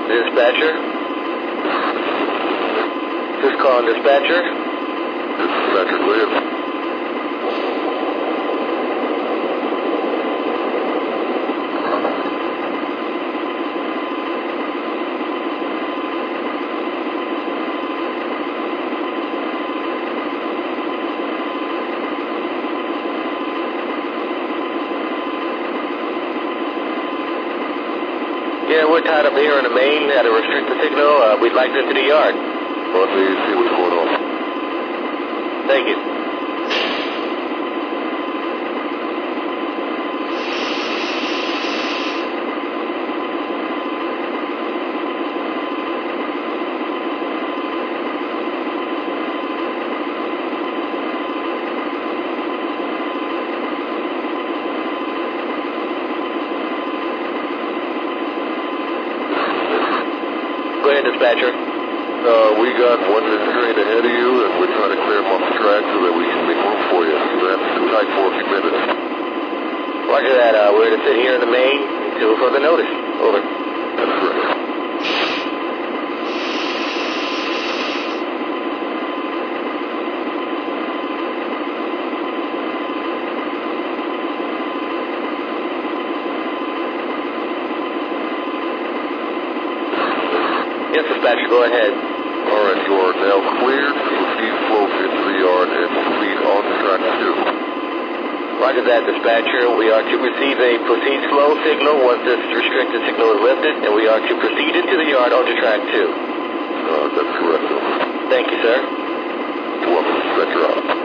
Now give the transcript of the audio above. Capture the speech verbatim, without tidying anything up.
Dispatcher. Just calling dispatcher. Dispatcher, go ahead. Yeah, we're tied up here in the main at a restricted signal. Uh, we'd like to enter the yard. Well, let me see what's going on. Thank you. Go ahead, dispatcher. Uh, we got one that's straight ahead of you, and we're trying to clear them off the track so that we can make room for you. So that's too tight for a few minutes. Roger that. Uh, we're to sit here in the main until further notice. Over. That's correct. Yes, dispatcher, go ahead. All right, you are now cleared to proceed close into the yard and proceed on track two. Roger that, dispatcher. We are to receive a proceed slow signal once this restricted signal is lifted, and we are to proceed into the yard onto track two. Uh, that's correct, sir. Thank you, sir. You're welcome. Dispatcher out.